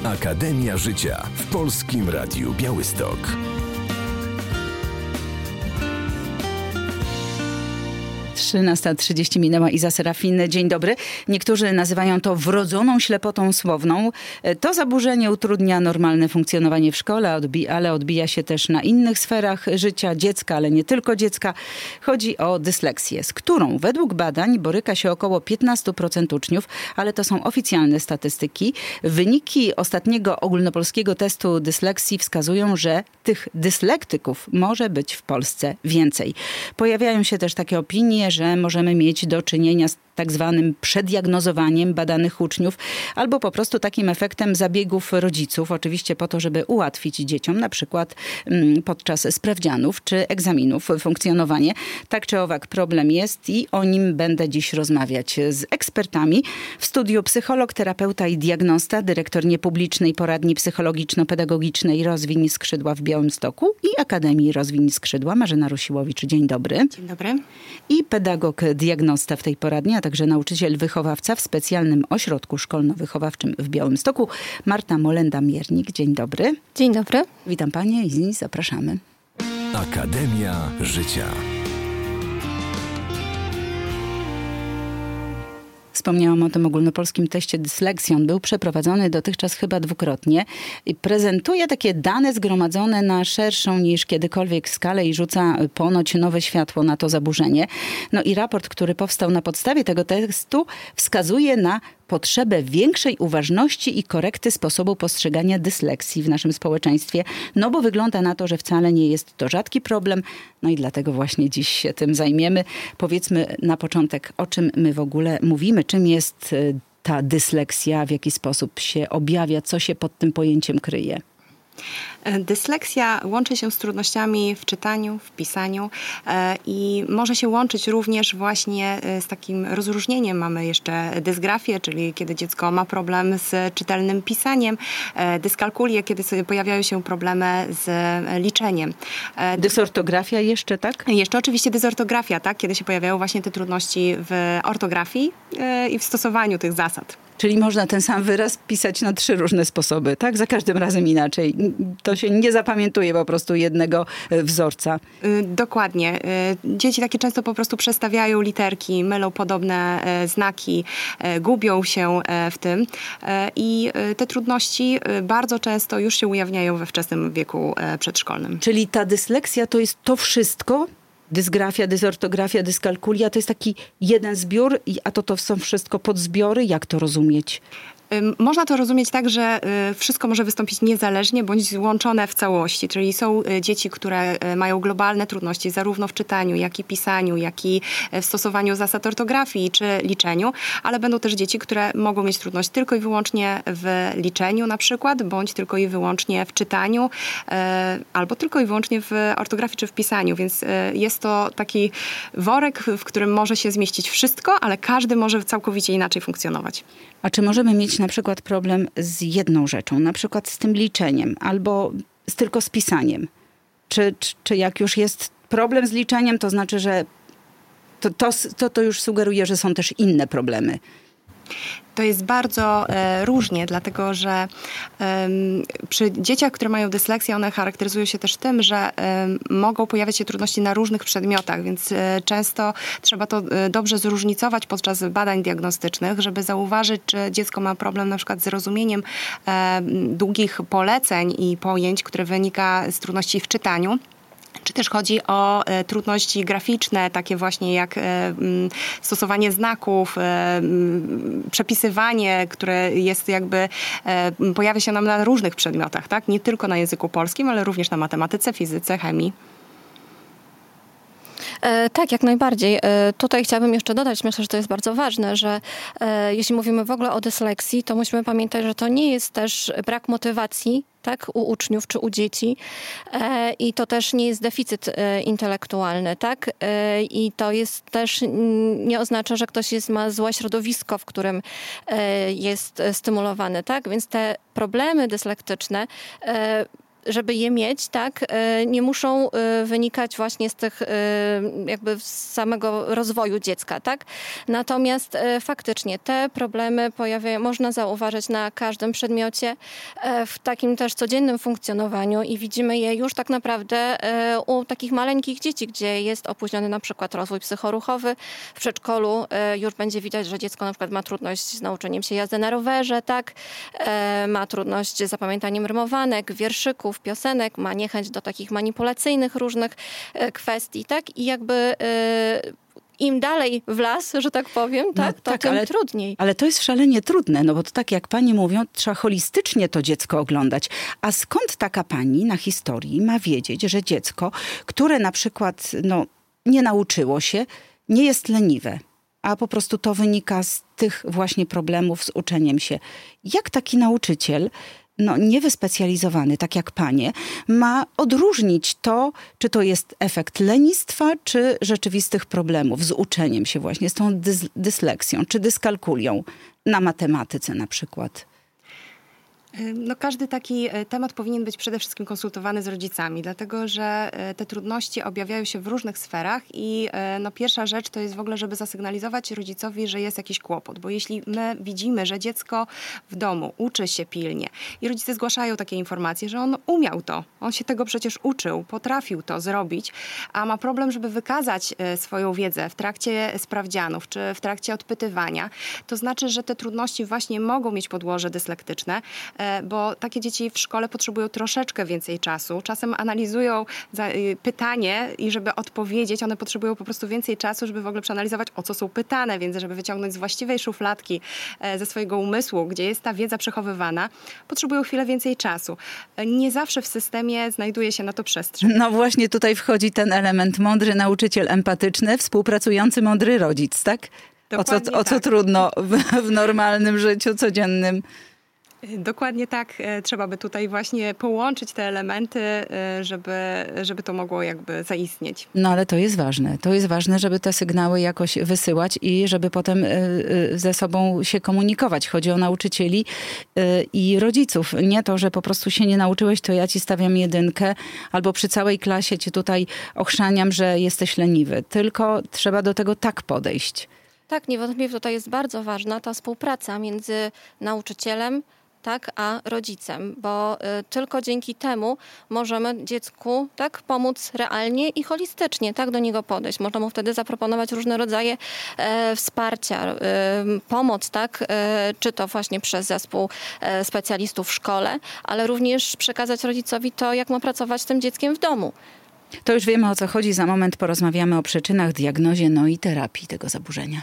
Akademia Życia w Polskim Radiu Białystok. 13:30 minęła. Iza Serafin. Dzień dobry. Niektórzy nazywają to wrodzoną ślepotą słowną. To zaburzenie utrudnia normalne funkcjonowanie w szkole, ale odbija się też na innych sferach życia dziecka, ale nie tylko dziecka. Chodzi o dysleksję, z którą według badań boryka się około 15% uczniów, ale to są oficjalne statystyki. Wyniki ostatniego ogólnopolskiego testu dysleksji wskazują, że tych dyslektyków może być w Polsce więcej. Pojawiają się też takie opinie, że możemy mieć do czynienia z tak zwanym przeddiagnozowaniem badanych uczniów albo po prostu takim efektem zabiegów rodziców, oczywiście po to, żeby ułatwić dzieciom na przykład podczas sprawdzianów czy egzaminów funkcjonowanie. Tak czy owak problem jest i o nim będę dziś rozmawiać z ekspertami. W studiu psycholog, terapeuta i diagnosta, dyrektor niepublicznej poradni psychologiczno-pedagogicznej Rozwiń Skrzydła w Białymstoku i Akademii Rozwiń Skrzydła Marzena Rusiłowicz. Dzień dobry. Dzień dobry. I pedagog, diagnosta w tej poradni, a także nauczyciel wychowawca w specjalnym ośrodku szkolno-wychowawczym w Białymstoku Marta Molenda-Miernik. Dzień dobry. Dzień dobry. Witam panie i zapraszamy. Akademia Życia. Wspomniałam o tym ogólnopolskim teście dysleksji. On był przeprowadzony dotychczas chyba dwukrotnie i prezentuje takie dane zgromadzone na szerszą niż kiedykolwiek skalę i rzuca ponoć nowe światło na to zaburzenie. No i raport, który powstał na podstawie tego testu, wskazuje na potrzebę większej uważności i korekty sposobu postrzegania dysleksji w naszym społeczeństwie. No bo wygląda na to, że wcale nie jest to rzadki problem. No i dlatego właśnie dziś się tym zajmiemy. Powiedzmy na początek, o czym my w ogóle mówimy. Czym jest ta dysleksja? W jaki sposób się objawia? Co się pod tym pojęciem kryje? Dysleksja łączy się z trudnościami w czytaniu, w pisaniu i może się łączyć również właśnie z takim rozróżnieniem. Mamy jeszcze dysgrafię, czyli kiedy dziecko ma problem z czytelnym pisaniem, dyskalkulię, kiedy sobie pojawiają się problemy z liczeniem. Dysortografia jeszcze, tak? Jeszcze oczywiście dysortografia, tak? Kiedy się pojawiają właśnie te trudności w ortografii i w stosowaniu tych zasad. Czyli można ten sam wyraz pisać na 3 różne sposoby, tak? Za każdym razem inaczej. To się nie zapamiętuje po prostu jednego wzorca. Dokładnie. Dzieci takie często po prostu przestawiają literki, mylą podobne znaki, gubią się w tym. I te trudności bardzo często już się ujawniają we wczesnym wieku przedszkolnym. Czyli ta dysleksja to jest to wszystko? Dysgrafia, dysortografia, dyskalkulia to jest taki jeden zbiór, a to są wszystko podzbiory? Jak to rozumieć? Można to rozumieć tak, że wszystko może wystąpić niezależnie bądź złączone w całości. Czyli są dzieci, które mają globalne trudności zarówno w czytaniu, jak i pisaniu, jak i w stosowaniu zasad ortografii czy liczeniu, ale będą też dzieci, które mogą mieć trudność tylko i wyłącznie w liczeniu na przykład, bądź tylko i wyłącznie w czytaniu, albo tylko i wyłącznie w ortografii czy w pisaniu. Więc jest to taki worek, w którym może się zmieścić wszystko, ale każdy może całkowicie inaczej funkcjonować. A czy możemy mieć na przykład problem z jedną rzeczą, na przykład z tym liczeniem albo tylko z pisaniem? Czy jak już jest problem z liczeniem, to znaczy, że to już sugeruje, że są też inne problemy? To jest bardzo różnie, dlatego że przy dzieciach, które mają dysleksję, one charakteryzują się też tym, że mogą pojawiać się trudności na różnych przedmiotach, więc często trzeba to dobrze zróżnicować podczas badań diagnostycznych, żeby zauważyć, czy dziecko ma problem na przykład z rozumieniem długich poleceń i pojęć, które wynika z trudności w czytaniu. Czy też chodzi o trudności graficzne, takie właśnie jak stosowanie znaków, przepisywanie, które jest jakby, pojawia się nam na różnych przedmiotach, tak? Nie tylko na języku polskim, ale również na matematyce, fizyce, chemii. Tak, jak najbardziej. Tutaj chciałabym jeszcze dodać, myślę, że to jest bardzo ważne, że jeśli mówimy w ogóle o dysleksji, to musimy pamiętać, że to nie jest też brak motywacji, tak, u uczniów czy u dzieci i to też nie jest deficyt intelektualny, tak, i to jest też, nie oznacza, że ktoś ma złe środowisko, w którym jest stymulowany, tak, więc te problemy dyslektyczne żeby je mieć, tak, nie muszą wynikać właśnie z tych jakby z samego rozwoju dziecka, tak? Natomiast faktycznie te problemy można zauważyć na każdym przedmiocie, w takim też codziennym funkcjonowaniu i widzimy je już tak naprawdę u takich maleńkich dzieci, gdzie jest opóźniony na przykład rozwój psychoruchowy. W przedszkolu już będzie widać, że dziecko na przykład ma trudność z nauczeniem się jazdy na rowerze, tak? Ma trudność z zapamiętaniem rymowanek, wierszyków, piosenek, ma niechęć do takich manipulacyjnych różnych kwestii, tak? I jakby im dalej w las, że tak powiem, tak, no, to tak, tym trudniej. Ale to jest szalenie trudne, no bo to tak jak pani mówią, trzeba holistycznie to dziecko oglądać. A skąd taka pani na historii ma wiedzieć, że dziecko, które na przykład nie nauczyło się, nie jest leniwe, a po prostu to wynika z tych właśnie problemów z uczeniem się. Jak taki nauczyciel, niewyspecjalizowany, tak jak panie, ma odróżnić to, czy to jest efekt lenistwa, czy rzeczywistych problemów z uczeniem się właśnie, z tą dysleksją, czy dyskalkulią na matematyce na przykład? Każdy taki temat powinien być przede wszystkim konsultowany z rodzicami, dlatego że te trudności objawiają się w różnych sferach i pierwsza rzecz to jest w ogóle, żeby zasygnalizować rodzicowi, że jest jakiś kłopot, bo jeśli my widzimy, że dziecko w domu uczy się pilnie i rodzice zgłaszają takie informacje, że on umiał to, on się tego przecież uczył, potrafił to zrobić, a ma problem, żeby wykazać swoją wiedzę w trakcie sprawdzianów czy w trakcie odpytywania, to znaczy, że te trudności właśnie mogą mieć podłoże dyslektyczne, bo takie dzieci w szkole potrzebują troszeczkę więcej czasu. Czasem analizują pytanie i żeby odpowiedzieć, one potrzebują po prostu więcej czasu, żeby w ogóle przeanalizować, o co są pytane, więc żeby wyciągnąć z właściwej szufladki ze swojego umysłu, gdzie jest ta wiedza przechowywana, potrzebują chwilę więcej czasu. Nie zawsze w systemie znajduje się na to przestrzeń. No właśnie tutaj wchodzi ten element mądry nauczyciel empatyczny, współpracujący mądry rodzic, tak? O co trudno w normalnym życiu codziennym. Dokładnie tak. Trzeba by tutaj właśnie połączyć te elementy, żeby to mogło jakby zaistnieć. No ale to jest ważne. To jest ważne, żeby te sygnały jakoś wysyłać i żeby potem ze sobą się komunikować. Chodzi o nauczycieli i rodziców. Nie to, że po prostu się nie nauczyłeś, to ja ci stawiam 1, albo przy całej klasie cię tutaj ochrzaniam, że jesteś leniwy. Tylko trzeba do tego tak podejść. Tak, niewątpliwie tutaj jest bardzo ważna ta współpraca między nauczycielem, tak, a rodzicem, bo tylko dzięki temu możemy dziecku tak pomóc realnie i holistycznie tak do niego podejść. Można mu wtedy zaproponować różne rodzaje wsparcia, pomoc, tak, czy to właśnie przez zespół specjalistów w szkole, ale również przekazać rodzicowi to, jak ma pracować z tym dzieckiem w domu. To już wiemy, o co chodzi. Za moment porozmawiamy o przyczynach, diagnozie, i terapii tego zaburzenia.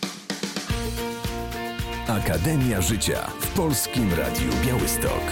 Akademia Życia w Polskim Radiu Białystok.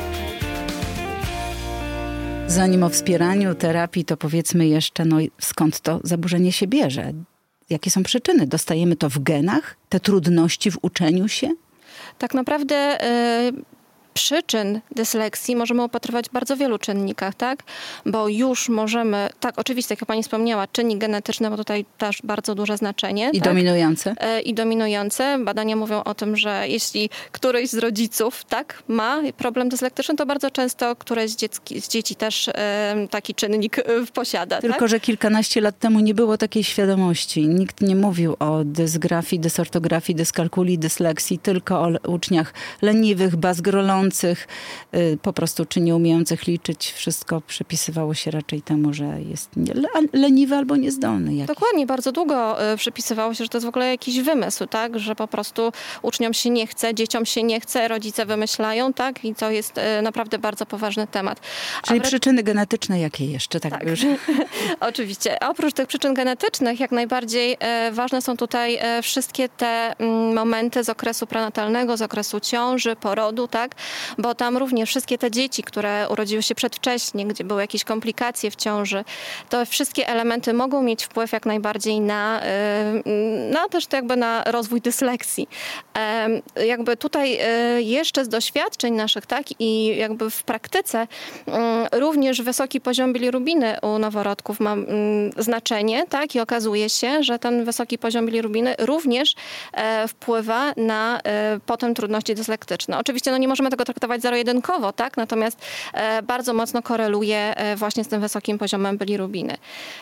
Zanim o wspieraniu terapii, to powiedzmy jeszcze, skąd to zaburzenie się bierze? Jakie są przyczyny? Dostajemy to w genach? Te trudności w uczeniu się? Tak naprawdę przyczyn dysleksji możemy opatrywać w bardzo wielu czynnikach, tak? Bo już możemy, tak, oczywiście, jak pani wspomniała, czynnik genetyczny, bo tutaj też bardzo duże znaczenie. I tak? dominujące? I dominujące. Badania mówią o tym, że jeśli któryś z rodziców, tak, ma problem dyslektyczny, to bardzo często któreś z dzieci też taki czynnik posiada. Tylko, tak? że kilkanaście lat temu nie było takiej świadomości. Nikt nie mówił o dysgrafii, dysortografii, dyskalkulii, dysleksji, tylko o uczniach leniwych, bazgrolących, po prostu czy nie umiejących liczyć. Wszystko przypisywało się raczej temu, że jest leniwy albo niezdolny. Jakiś. Dokładnie, bardzo długo przypisywało się, że to jest w ogóle jakiś wymysł, tak? Że po prostu uczniom się nie chce, dzieciom się nie chce, rodzice wymyślają, tak? I to jest naprawdę bardzo poważny temat. Czyli przyczyny genetyczne jakie jeszcze? Tak. Już. Oczywiście. Oprócz tych przyczyn genetycznych jak najbardziej ważne są tutaj wszystkie te momenty z okresu prenatalnego, z okresu ciąży, porodu, tak? Bo tam również wszystkie te dzieci, które urodziły się przedwcześnie, gdzie były jakieś komplikacje w ciąży, to wszystkie elementy mogą mieć wpływ jak najbardziej na też to jakby na rozwój dysleksji. Jakby tutaj jeszcze z doświadczeń naszych, tak, i jakby w praktyce również wysoki poziom bilirubiny u noworodków ma znaczenie, tak, i okazuje się, że ten wysoki poziom bilirubiny również wpływa na potem trudności dyslektyczne. Oczywiście nie możemy tego tego traktować zero-jedynkowo, tak? Natomiast bardzo mocno koreluje właśnie z tym wysokim poziomem bilirubiny.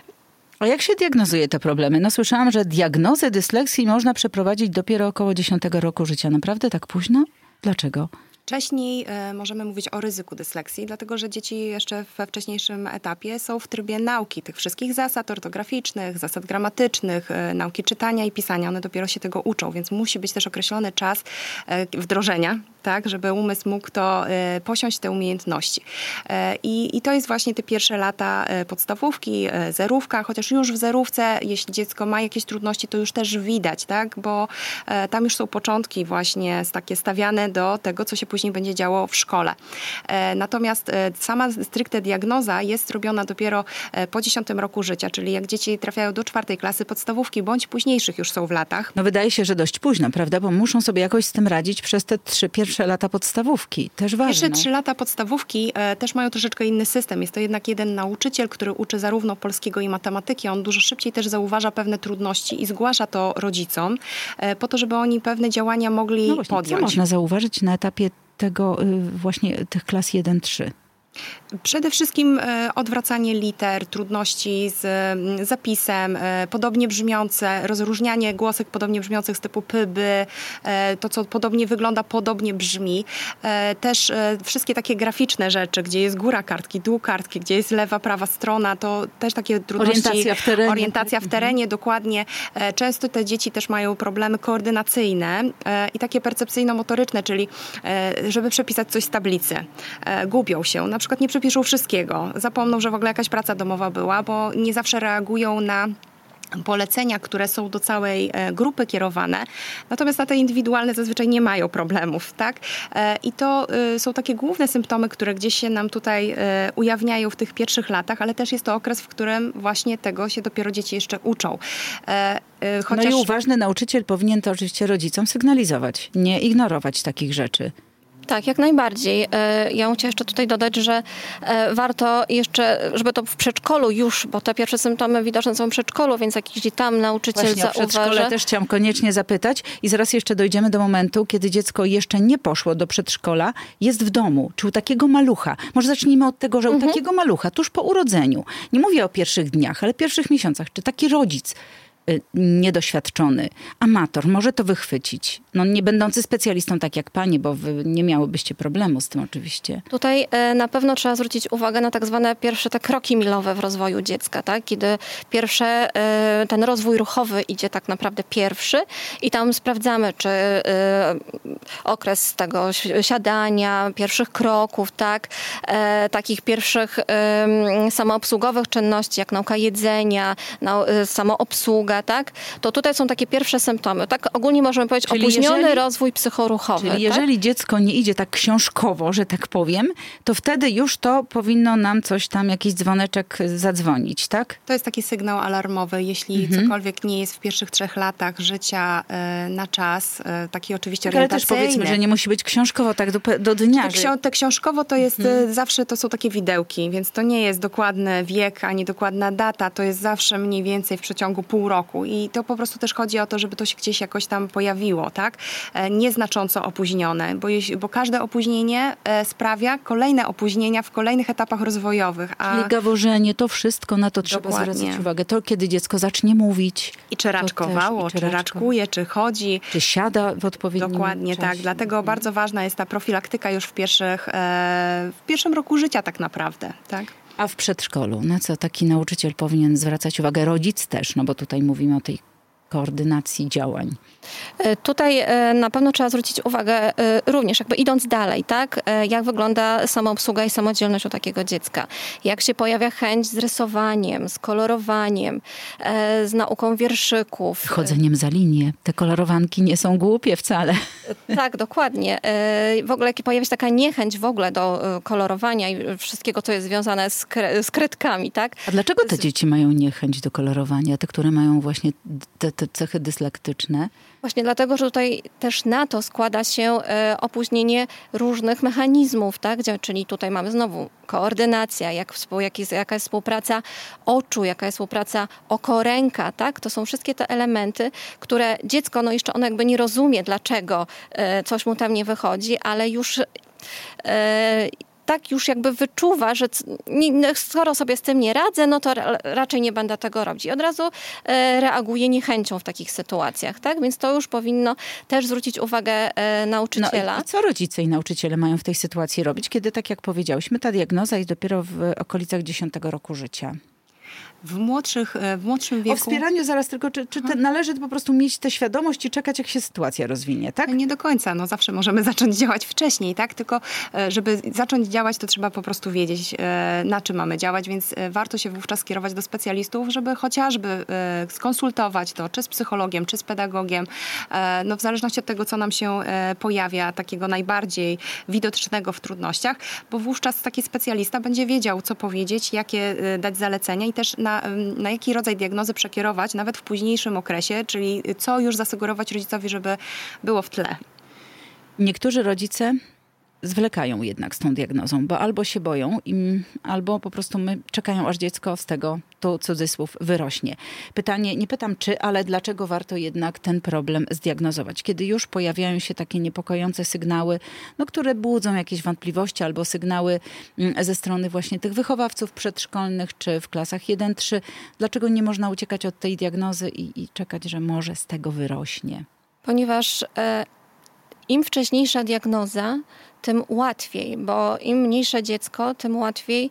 A jak się diagnozuje te problemy? No słyszałam, że diagnozę dysleksji można przeprowadzić dopiero około 10 roku życia. Naprawdę tak późno? Dlaczego? Wcześniej możemy mówić o ryzyku dysleksji, dlatego że dzieci jeszcze we wcześniejszym etapie są w trybie nauki tych wszystkich zasad ortograficznych, zasad gramatycznych, nauki czytania i pisania. One dopiero się tego uczą, więc musi być też określony czas wdrożenia, tak, żeby umysł mógł to posiąść te umiejętności. I to jest właśnie te pierwsze lata podstawówki, zerówka, chociaż już w zerówce, jeśli dziecko ma jakieś trudności, to już też widać, tak, bo tam już są początki właśnie takie stawiane do tego, co się później będzie działo w szkole. Natomiast sama stricte diagnoza jest robiona dopiero po 10 roku życia, czyli jak dzieci trafiają do 4 klasy podstawówki, bądź późniejszych już są w latach. No wydaje się, że dość późno, prawda? Bo muszą sobie jakoś z tym radzić przez te 3 pierwsze lata podstawówki. Też ważne. Pierwsze 3 lata podstawówki też mają troszeczkę inny system. Jest to jednak jeden nauczyciel, który uczy zarówno polskiego i matematyki. On dużo szybciej też zauważa pewne trudności i zgłasza to rodzicom, po to, żeby oni pewne działania mogli podjąć. Co można zauważyć na etapie tego właśnie tych klas 1-3? Przede wszystkim odwracanie liter, trudności z zapisem, podobnie brzmiące, rozróżnianie głosek podobnie brzmiących z typu py, by, to co podobnie wygląda, podobnie brzmi. Też wszystkie takie graficzne rzeczy, gdzie jest góra kartki, dół kartki, gdzie jest lewa, prawa strona, to też takie trudności. Orientacja w terenie, dokładnie. Często te dzieci też mają problemy koordynacyjne i takie percepcyjno-motoryczne, czyli żeby przepisać coś z tablicy. Gubią się. Na przykład nie przepiszą wszystkiego. Zapomną, że w ogóle jakaś praca domowa była, bo nie zawsze reagują na polecenia, które są do całej grupy kierowane. Natomiast na te indywidualne zazwyczaj nie mają problemów, tak? I to są takie główne symptomy, które gdzieś się nam tutaj ujawniają w tych pierwszych latach, ale też jest to okres, w którym właśnie tego się dopiero dzieci jeszcze uczą. No i uważny nauczyciel powinien to oczywiście rodzicom sygnalizować, nie ignorować takich rzeczy. Tak, jak najbardziej. Ja bym chciała jeszcze tutaj dodać, że warto jeszcze, żeby to w przedszkolu już, bo te pierwsze symptomy widoczne są w przedszkolu, więc jak jeśli tam nauczyciel Właśnie, zauważy... o przedszkole też chciałam koniecznie zapytać i zaraz jeszcze dojdziemy do momentu, kiedy dziecko jeszcze nie poszło do przedszkola, jest w domu, czy u takiego malucha. Może zacznijmy od tego, że u takiego malucha, tuż po urodzeniu, nie mówię o pierwszych dniach, ale pierwszych miesiącach, czy taki rodzic niedoświadczony, amator może to wychwycić. No nie będący specjalistą tak jak pani, bo wy nie miałybyście problemu z tym oczywiście. Tutaj na pewno trzeba zwrócić uwagę na tak zwane pierwsze te kroki milowe w rozwoju dziecka, tak? Kiedy pierwsze ten rozwój ruchowy idzie tak naprawdę pierwszy i tam sprawdzamy, czy okres tego siadania, pierwszych kroków, tak? Takich pierwszych samoobsługowych czynności, jak nauka jedzenia, samoobsługa, tak? To tutaj są takie pierwsze symptomy. Tak ogólnie możemy powiedzieć opóźniony rozwój psychoruchowy. Czyli jeżeli dziecko nie idzie tak książkowo, że tak powiem, to wtedy już to powinno nam coś tam, jakiś dzwoneczek zadzwonić, tak? To jest taki sygnał alarmowy. Jeśli cokolwiek nie jest w pierwszych 3 latach życia na czas, taki oczywiście orientacyjny. Ale też powiedzmy, że nie musi być książkowo tak do dnia. Te książkowo to jest zawsze, to są takie widełki, więc to nie jest dokładny wiek, ani dokładna data. To jest zawsze mniej więcej w przeciągu pół roku. I to po prostu też chodzi o to, żeby to się gdzieś jakoś tam pojawiło, tak? Nieznacząco opóźnione, bo każde opóźnienie sprawia kolejne opóźnienia w kolejnych etapach rozwojowych. Czyli gaworzenie, to wszystko, na to trzeba zwracać uwagę. To kiedy dziecko zacznie mówić. I czy raczkowało, czy raczkuje, czy chodzi. Czy siada w odpowiednim Dokładnie czasie. tak. Dlatego bardzo ważna jest ta profilaktyka już w pierwszym roku życia tak naprawdę, tak? A w przedszkolu, na co taki nauczyciel powinien zwracać uwagę? Rodzic też, no bo tutaj mówimy o tej koordynacji działań. Tutaj na pewno trzeba zwrócić uwagę również, jakby idąc dalej, tak? Jak wygląda samoobsługa i samodzielność u takiego dziecka. Jak się pojawia chęć z rysowaniem, z kolorowaniem, z nauką wierszyków. Chodzeniem za linię. Te kolorowanki nie są głupie wcale. Tak, dokładnie. W ogóle jak pojawia się taka niechęć w ogóle do kolorowania i wszystkiego, co jest związane z kredkami, tak? A dlaczego te dzieci mają niechęć do kolorowania? Te, które mają właśnie te cechy dyslektyczne? Właśnie dlatego, że tutaj też na to składa się opóźnienie różnych mechanizmów, tak? Czyli tutaj mamy znowu koordynacja, jaka jest współpraca oczu, jaka jest współpraca oko-ręka, tak? To są wszystkie te elementy, które dziecko, no jeszcze ono jakby nie rozumie, dlaczego coś mu tam nie wychodzi, ale już tak już jakby wyczuwa, że skoro sobie z tym nie radzę, no to raczej nie będę tego robić. I od razu reaguje niechęcią w takich sytuacjach, tak? Więc to już powinno też zwrócić uwagę nauczyciela. No i co rodzice i nauczyciele mają w tej sytuacji robić, kiedy, tak jak powiedziałyśmy, ta diagnoza jest dopiero w okolicach 10 roku życia? W młodszym wieku... O wspieraniu zaraz tylko, czy należy po prostu mieć tę świadomość i czekać, jak się sytuacja rozwinie, tak? Nie do końca. No zawsze możemy zacząć działać wcześniej, tak? Tylko żeby zacząć działać, to trzeba po prostu wiedzieć, na czym mamy działać, więc warto się wówczas skierować do specjalistów, żeby chociażby skonsultować to, czy z psychologiem, czy z pedagogiem, no w zależności od tego, co nam się pojawia, takiego najbardziej widocznego w trudnościach, bo wówczas taki specjalista będzie wiedział, co powiedzieć, jakie dać zalecenia i też na jaki rodzaj diagnozy przekierować, nawet w późniejszym okresie, czyli co już zasugerować rodzicowi, żeby było w tle. Niektórzy rodzice zwlekają jednak z tą diagnozą, bo albo się boją, albo po prostu czekają, aż dziecko z tego, tu cudzysłów, wyrośnie. Pytanie, nie pytam czy, ale dlaczego warto jednak ten problem zdiagnozować? Kiedy już pojawiają się takie niepokojące sygnały, no, które budzą jakieś wątpliwości albo sygnały ze strony właśnie tych wychowawców przedszkolnych czy w klasach 1-3. Dlaczego nie można uciekać od tej diagnozy i czekać, że może z tego wyrośnie? Ponieważ im wcześniejsza diagnoza, tym łatwiej, bo im mniejsze dziecko, tym łatwiej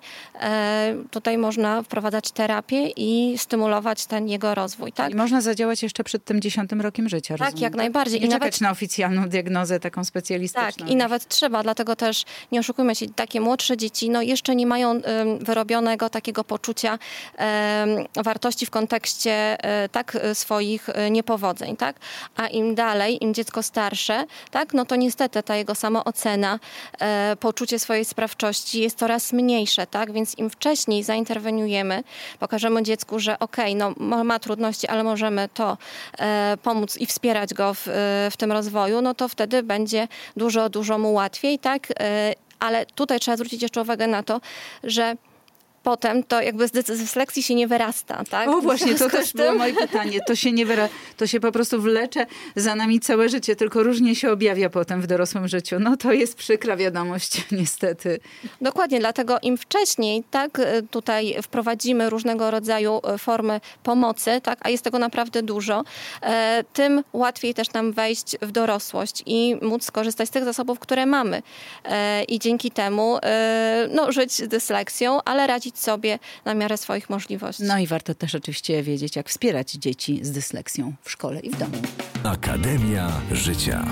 tutaj można wprowadzać terapię i stymulować ten jego rozwój. Tak? I można zadziałać jeszcze przed tym 10 rokiem życia. Tak, rozumiem, jak najbardziej. Nie czekać na oficjalną diagnozę taką specjalistyczną. Tak, i nawet trzeba, dlatego też nie oszukujmy się, takie młodsze dzieci no jeszcze nie mają wyrobionego takiego poczucia wartości w kontekście tak swoich niepowodzeń. Tak? A im dalej, im dziecko starsze, tak, no to niestety ta jego samoocena, poczucie swojej sprawczości jest coraz mniejsze, tak? Więc im wcześniej zainterweniujemy, pokażemy dziecku, że no ma trudności, ale możemy to pomóc i wspierać go w tym rozwoju, no to wtedy będzie dużo mu łatwiej, tak? Ale tutaj trzeba zwrócić jeszcze uwagę na to, że potem to jakby z dyslekcji się nie wyrasta, tak? O właśnie, to też było moje pytanie. To się po prostu wlecze za nami całe życie, tylko różnie się objawia potem w dorosłym życiu. No to jest przykra wiadomość, niestety. Dokładnie, dlatego im wcześniej, tak, tutaj wprowadzimy różnego rodzaju formy pomocy, tak, a jest tego naprawdę dużo, tym łatwiej też nam wejść w dorosłość i móc skorzystać z tych zasobów, które mamy. I dzięki temu no, żyć z dysleksją, ale radzić sobie na miarę swoich możliwości. No i warto też oczywiście wiedzieć, jak wspierać dzieci z dysleksją w szkole i w domu. Akademia Życia.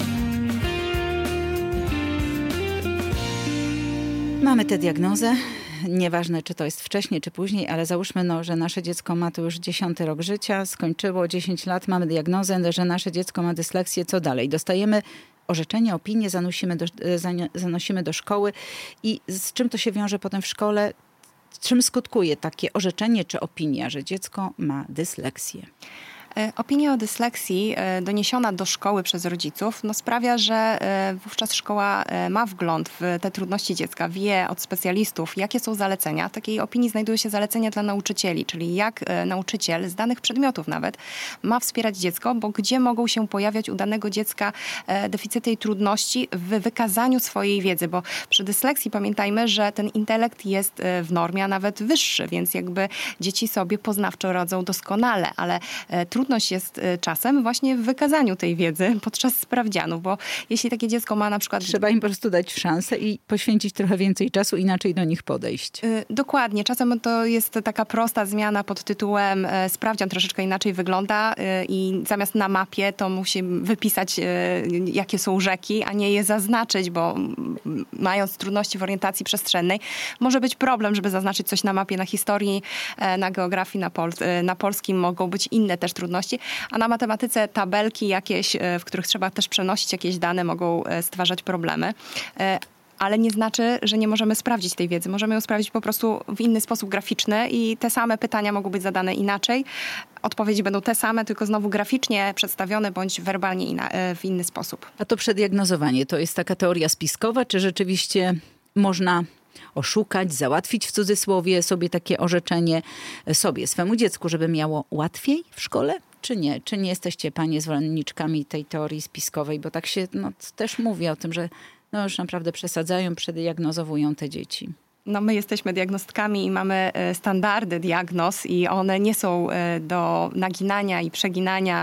Mamy tę diagnozę. Nieważne, czy to jest wcześniej, czy później, ale załóżmy, że nasze dziecko ma tu już 10 rok życia, skończyło 10 lat, mamy diagnozę, że nasze dziecko ma dysleksję. Co dalej? Dostajemy orzeczenie, opinię, zanosimy do szkoły i z czym to się wiąże potem w szkole? Czym skutkuje takie orzeczenie czy opinia, że dziecko ma dysleksję? Opinia o dysleksji doniesiona do szkoły przez rodziców sprawia, że wówczas szkoła ma wgląd w te trudności dziecka, wie od specjalistów, jakie są zalecenia. W takiej opinii znajdują się zalecenia dla nauczycieli, czyli jak nauczyciel z danych przedmiotów nawet ma wspierać dziecko, bo gdzie mogą się pojawiać u danego dziecka deficyty i trudności w wykazaniu swojej wiedzy, bo przy dysleksji pamiętajmy, że ten intelekt jest w normie, a nawet wyższy, więc jakby dzieci sobie poznawczo radzą doskonale, ale trudność jest czasem właśnie w wykazaniu tej wiedzy podczas sprawdzianów, bo jeśli takie dziecko ma na przykład... Trzeba im po prostu dać szansę i poświęcić trochę więcej czasu, inaczej do nich podejść. Dokładnie. Czasem to jest taka prosta zmiana pod tytułem sprawdzian troszeczkę inaczej wygląda i zamiast na mapie to musi wypisać, jakie są rzeki, a nie je zaznaczyć, bo mając trudności w orientacji przestrzennej, może być problem, żeby zaznaczyć coś na mapie, na historii, na geografii, na polskim mogą być inne też trudności, a na matematyce tabelki jakieś, w których trzeba też przenosić jakieś dane, mogą stwarzać problemy. Ale nie znaczy, że nie możemy sprawdzić tej wiedzy. Możemy ją sprawdzić po prostu w inny sposób graficzny i te same pytania mogą być zadane inaczej. Odpowiedzi będą te same, tylko znowu graficznie przedstawione bądź werbalnie w inny sposób. A to przeddiagnozowanie to jest taka teoria spiskowa, czy rzeczywiście można oszukać, załatwić w cudzysłowie sobie takie orzeczenie swemu dziecku, żeby miało łatwiej w szkole? Czy nie? Czy nie jesteście panie zwolenniczkami tej teorii spiskowej? Bo tak się też mówi o tym, że no już naprawdę przesadzają, przediagnozowują te dzieci. No my jesteśmy diagnostkami i mamy standardy diagnoz i one nie są do naginania i przeginania,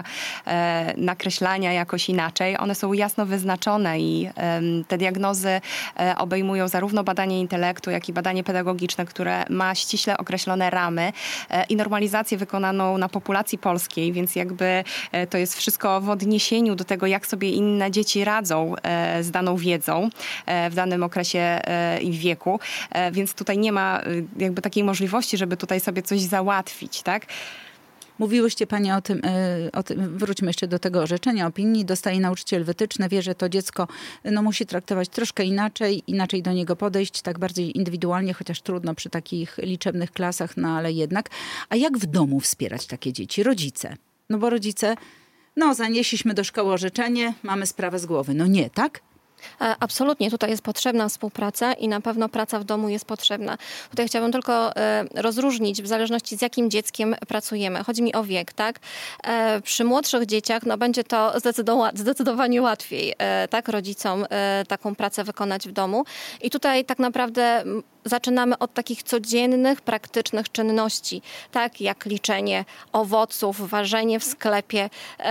nakreślania jakoś inaczej. One są jasno wyznaczone i te diagnozy obejmują zarówno badanie intelektu, jak i badanie pedagogiczne, które ma ściśle określone ramy i normalizację wykonaną na populacji polskiej, więc jakby to jest wszystko w odniesieniu do tego, jak sobie inne dzieci radzą z daną wiedzą w danym okresie i wieku. Więc tutaj nie ma jakby takiej możliwości, żeby tutaj sobie coś załatwić, tak? Mówiłyście Panie o tym, wróćmy jeszcze do tego orzeczenia, opinii. Dostaje nauczyciel wytyczne, wie, że to dziecko musi traktować troszkę inaczej do niego podejść, tak bardziej indywidualnie, chociaż trudno przy takich liczebnych klasach, ale jednak. A jak w domu wspierać takie dzieci? Rodzice. No bo rodzice, zanieśliśmy do szkoły orzeczenie, mamy sprawę z głowy. No nie, tak? Absolutnie, tutaj jest potrzebna współpraca i na pewno praca w domu jest potrzebna. Tutaj chciałabym tylko rozróżnić w zależności z jakim dzieckiem pracujemy. Chodzi mi o wiek, tak? Przy młodszych dzieciach będzie to zdecydowanie łatwiej, tak, rodzicom taką pracę wykonać w domu. I tutaj tak naprawdę zaczynamy od takich codziennych, praktycznych czynności, tak jak liczenie owoców, ważenie w sklepie,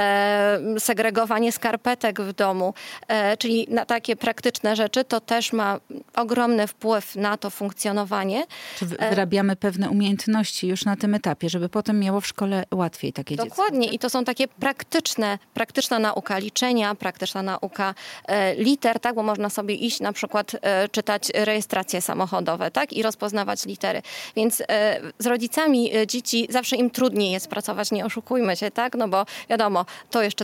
segregowanie skarpetek w domu, czyli na takie praktyczne rzeczy, to też ma ogromny wpływ na to funkcjonowanie. Czy wyrabiamy pewne umiejętności już na tym etapie, żeby potem miało w szkole łatwiej takie dziecko? Dokładnie. I to są takie praktyczna nauka liczenia, praktyczna nauka liter, tak, bo można sobie iść na przykład czytać rejestracje samochodowe, tak, i rozpoznawać litery. Więc z rodzicami dzieci zawsze im trudniej jest pracować, nie oszukujmy się, tak, no bo wiadomo, to jeszcze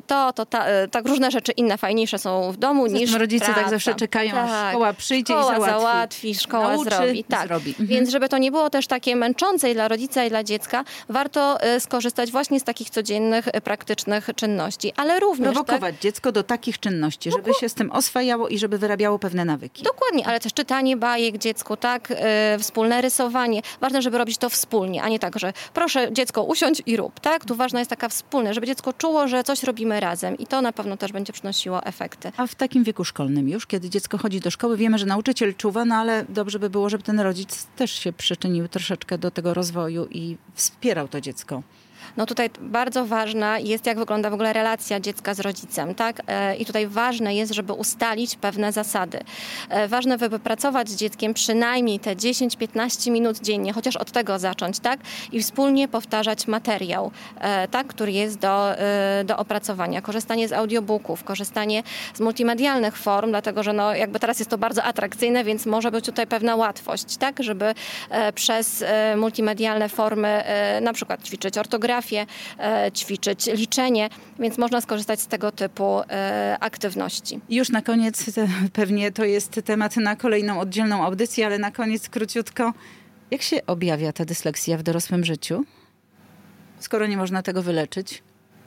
tak różne rzeczy inne, fajniejsze są w domu niż rodzice praca. Tak zawsze czekają, aż szkoła przyjdzie Szkoła i załatwi, szkoła nauczy, zrobi. Tak. Więc żeby to nie było też takie męczące i dla rodzica, i dla dziecka, warto skorzystać właśnie z takich codziennych, praktycznych czynności. Ale również prowokować dziecko do takich czynności, żeby się z tym oswajało i żeby wyrabiało pewne nawyki. Dokładnie, ale też czytanie bajek dziecku, tak, wspólne rysowanie. Ważne, żeby robić to wspólnie, a nie tak, że proszę dziecko usiądź i rób, tak? Tu ważna jest taka wspólna, żeby dziecko czuło, że coś robimy razem i to na pewno też będzie przynosiło efekty. A w takim wieku szkolnym już, kiedy dziecko chodzi do szkoły, wiemy, że nauczyciel czuwa, ale dobrze by było, żeby ten rodzic też się przyczynił troszeczkę do tego rozwoju i wspierał to dziecko. No tutaj bardzo ważna jest, jak wygląda w ogóle relacja dziecka z rodzicem, tak? I tutaj ważne jest, żeby ustalić pewne zasady. Ważne, żeby pracować z dzieckiem przynajmniej te 10-15 minut dziennie, chociaż od tego zacząć, tak? I wspólnie powtarzać materiał, tak? Który jest do opracowania. Korzystanie z audiobooków, korzystanie z multimedialnych form, dlatego że jakby teraz jest to bardzo atrakcyjne, więc może być tutaj pewna łatwość, tak? Żeby przez multimedialne formy na przykład ćwiczyć ortografię, ćwiczyć liczenie, więc można skorzystać z tego typu aktywności. Już na koniec, pewnie to jest temat na kolejną oddzielną audycję, ale na koniec króciutko, jak się objawia ta dysleksja w dorosłym życiu, skoro nie można tego wyleczyć?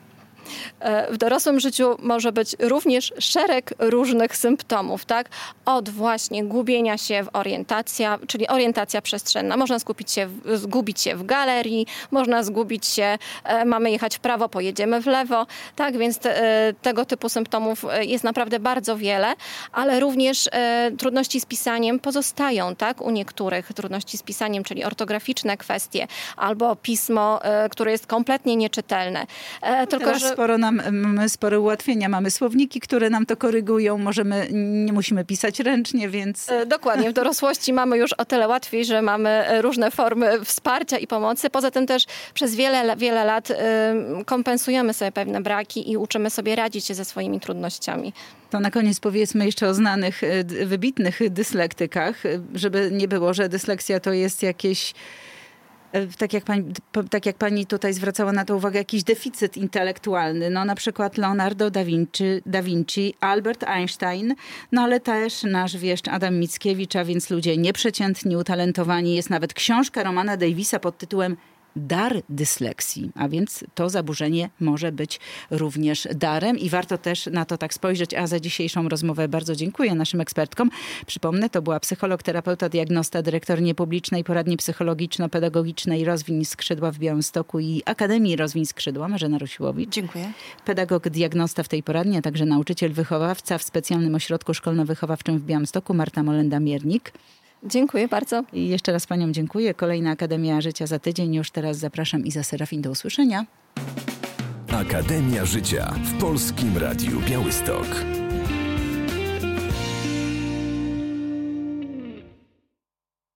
W dorosłym życiu może być również szereg różnych symptomów, tak? Od właśnie gubienia się w czyli orientacja przestrzenna. Można zgubić się w galerii, można zgubić się, mamy jechać w prawo, pojedziemy w lewo, tak? Więc tego typu symptomów jest naprawdę bardzo wiele, ale również trudności z pisaniem pozostają, tak? U niektórych trudności z pisaniem, czyli ortograficzne kwestie, albo pismo, które jest kompletnie nieczytelne. Mamy spore ułatwienia. Mamy słowniki, które nam to korygują. Nie musimy pisać ręcznie, więc... Dokładnie. W dorosłości mamy już o tyle łatwiej, że mamy różne formy wsparcia i pomocy. Poza tym też przez wiele lat kompensujemy sobie pewne braki i uczymy sobie radzić się ze swoimi trudnościami. To na koniec powiedzmy jeszcze o znanych, wybitnych dyslektykach, żeby nie było, że dysleksja to jest jakieś... Tak jak pani tutaj zwracała na to uwagę, jakiś deficyt intelektualny. No na przykład Leonardo da Vinci, Albert Einstein, no ale też nasz wieszcz Adam Mickiewicz, a więc ludzie nieprzeciętni, utalentowani. Jest nawet książka Romana Davisa pod tytułem dar dysleksji, a więc to zaburzenie może być również darem i warto też na to tak spojrzeć. A za dzisiejszą rozmowę bardzo dziękuję naszym ekspertkom. Przypomnę, to była psycholog, terapeuta, diagnosta, dyrektor niepublicznej poradni psychologiczno-pedagogicznej Rozwiń Skrzydła w Białymstoku i Akademii Rozwiń Skrzydła, Marzena Rusiłowicz. Dziękuję. Pedagog, diagnosta w tej poradni, a także nauczyciel, wychowawca w specjalnym ośrodku szkolno-wychowawczym w Białymstoku, Marta Molenda-Miernik. Dziękuję bardzo. I jeszcze raz paniom dziękuję. Kolejna Akademia Życia za tydzień. Już teraz zapraszam Iza Serafin. Do usłyszenia. Akademia Życia w Polskim Radiu Białystok.